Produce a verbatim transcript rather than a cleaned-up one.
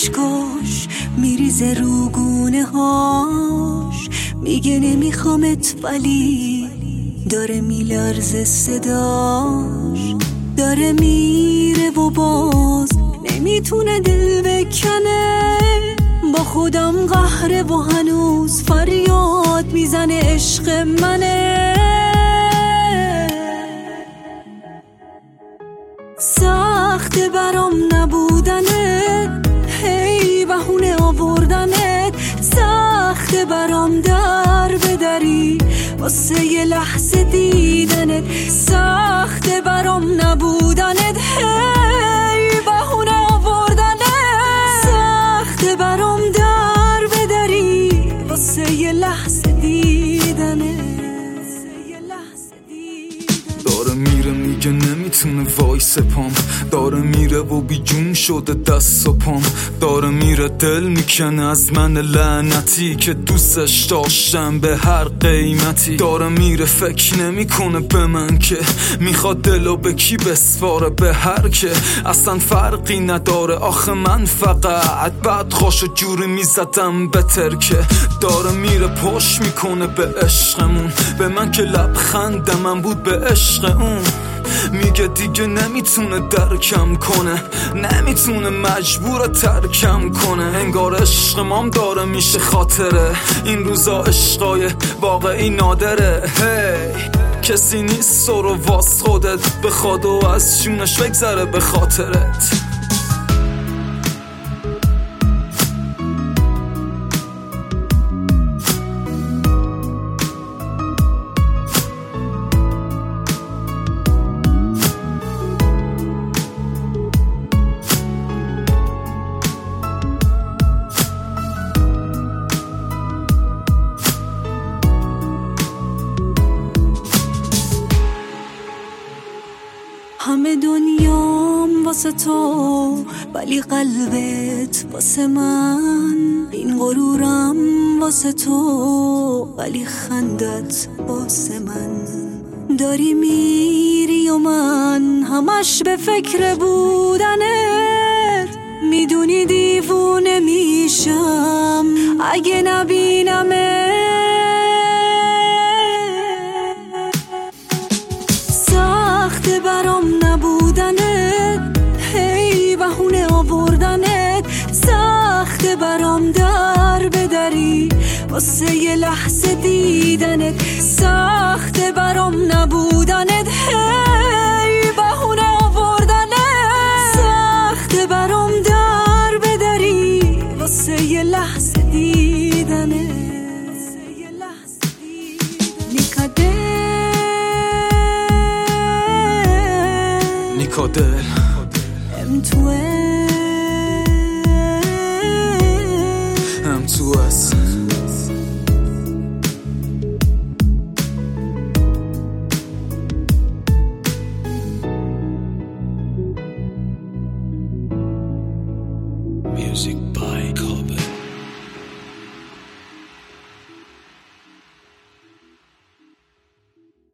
اشکاش میریزه روگونه هاش، میگه نمیخوامت ولی داره میلرزه صداش، داره میره و باز نمیتونه دل بکنه، با خودم قهره و هنوز فریاد میزنه عشق منه. سخت برام نبودنت، هی بهونه آوردنت، سخت برام در بدری واسه یه لحظه دیدنت، سخت برام نبودنت، هی بهونه آوردنت، سخت برام در بدری واسه یه لحظه دیدنت. داره میره میگه نمیتونه وایس پام، داره میره و بی جون شده دست و پام، داره میره دل میکنه از من لعنتی که دوستش داشتم به هر قیمتی، داره میره فکر نمیکنه به من که میخواد دلو به کی بسپاره، به هر که اصلا فرقی نداره، آخه من فقط بعد خوشو جوری میزدم به ترکه، داره میره پشت میکنه به عشقمون، به من که لبخند من بود به عشق اون، میگه دیگه نمیتونه درکم کنه، نمیتونه مجبور ترکم کنه، انگار عشق مام داره میشه خاطره، این روزا عشقای واقعی نادره، هی کسی نیست تو رو واس خودت بخواد و از جونش بگذره به خاطرت. همه دنیام واسه تو ولی قلبت واسه من، این غرورم واسه تو ولی خندت واسه من، داری میری و من همش به فکر بودنت، میدونی دیوونه میشم اگه نبینمت، سخت برام نبودنت، هی بهونه آوردنت، سخت برام در بدری واسه یه لحظه دیدنت، سخت برام نبودنت، هی بهونه آوردنت، سخت برام در بدری واسه یه لحظه دیدنت. نیکادل ام تو ام تو اس